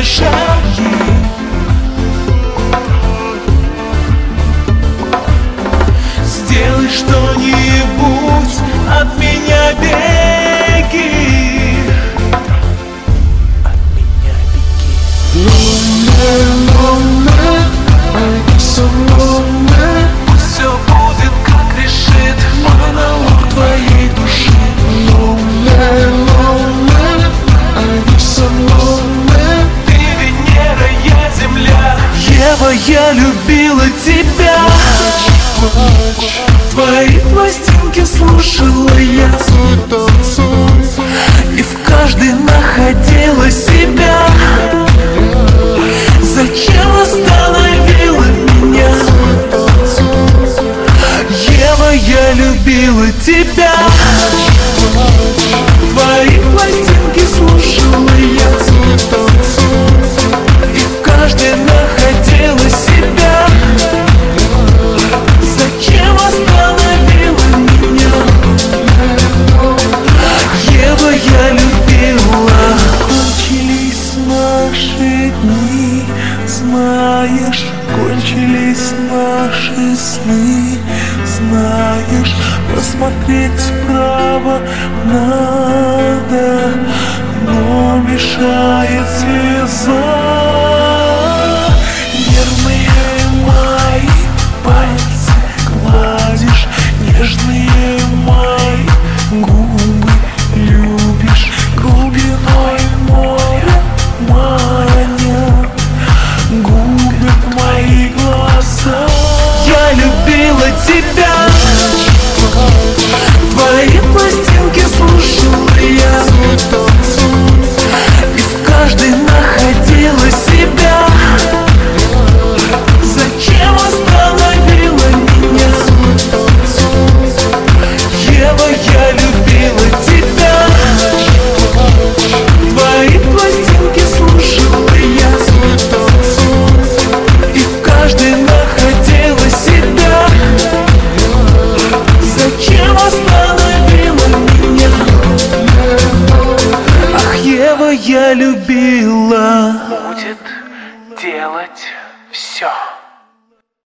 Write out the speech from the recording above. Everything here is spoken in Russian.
шаги. Сделай что-нибудь, от меня беги. От меня беги. Пусть все будет, как решит монолог твоей души. Ты Венера, я Земля. Ева, я любила тебя. Твои пластинки слушала я, и в каждой находила себя. Зачем остановила меня? Ева, я любила тебя. Твои пластинки слушала я, и в каждой находила себя. Зачем остановила меня? Ева, я любила. Кончились наши дни, знаешь, кончились наши сны, знаешь, посмотреть вправо надо, но мешает слеза. Нервные мои пальцы гладишь, нежные мои губы любишь, глубиной моря маня губят мои глаза. Я любила тебя. Твои пластинки слушала я, и в каждой находила себя. Зачем остановила меня? Ева, я любила тебя. Твои пластинки слушала я, и в каждой находила себя. Зачем остановила меня? Ах, Ева, я любила. Будет делать все.